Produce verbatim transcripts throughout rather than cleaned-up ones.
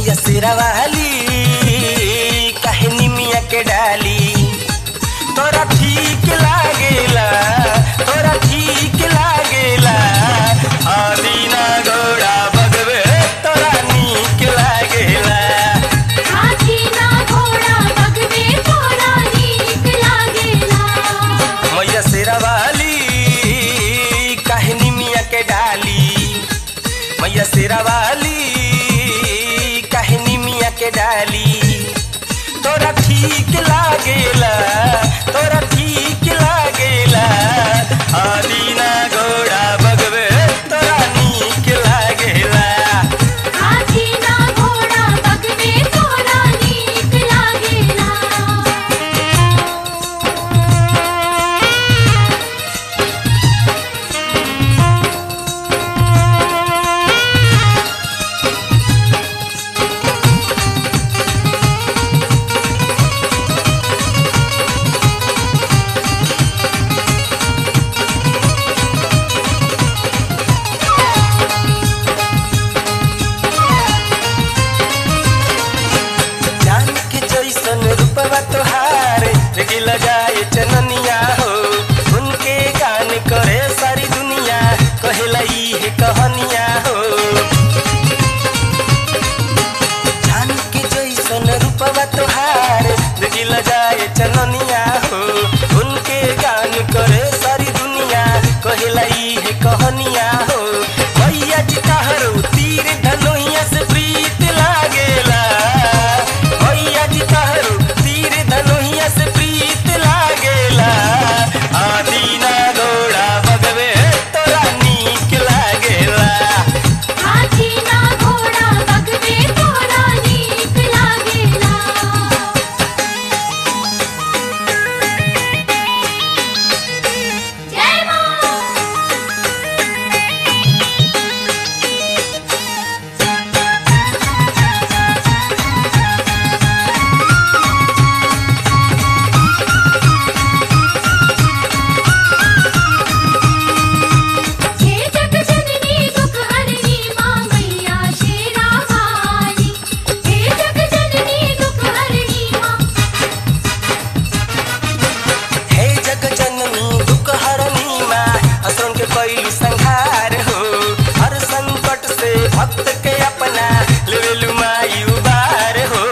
मैया शेरा वाली काहे निमिया के डाली तोरा ठीक लागेला तोरा ठीक लागेला आदीना घोड़ा बगवे तोरा नीक लागेला आदीना घोड़ा बगवे तोरा नीक लागेला मैया शेरा वाली काहे निमिया के डाली मैया शेरा वाली काहे निमिया के डाली तोरा ठीक लागेला तोरा ठीक लागेला आदीना घोड़ा बगवे तोरा नीक लागेला आदीना घोड़ा बगवे तोरा नीक लागेला रूपवा तोहार गिल जाए चननिया हो उनके गान करे सारी दुनिया कहेला है कहानिया हो जान के जैसन रूपवा तोहार गिल जाए चननिया हो उनके गान करे सारी दुनिया कहेला है कहानिया हो भैया जी कहरो तीर धनोहिया से प्रीत लागेला भैया जी कहरो तीर धनोहिया से प्रीत लागेला आदीना घोड़ा बगवे तोरा नीक लागेला आदीना घोड़ा बगवे तोरा नीक लागेला जय मां हे जग जननी दुख हरनी मां मैया शेरा वाली हे जग जननी दुख हरनी मां हे जग जननी दुख हरनी माँ असुरन के कैलू संहार हो हर संकट से भक्त के अपना लेवेलू माई उबार हो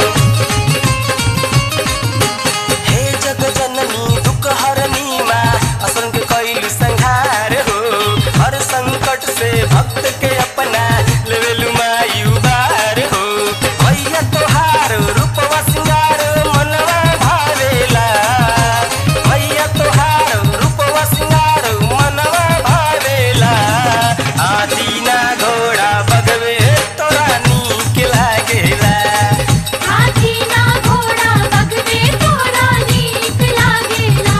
हे जग जननी दुख हरनी माँ असुरन के कैलू संहार हो हर संकट से भक्त के अपना लेवेलू माई उबार हो मैया तोहार रूपवा सिंगार मनवा भावेला मैया तोहार रूपवा सिंगार मनवा भावेला आदीना घोड़ा बगवे तोरा नीक लागेला आदीना घोड़ा बगवे तोरा नीक लागेला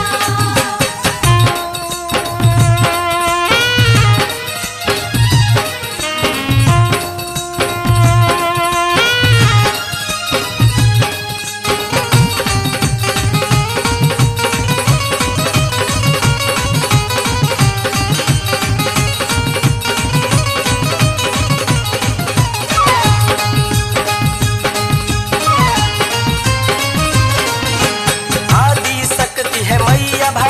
आदि शक्ति है मैया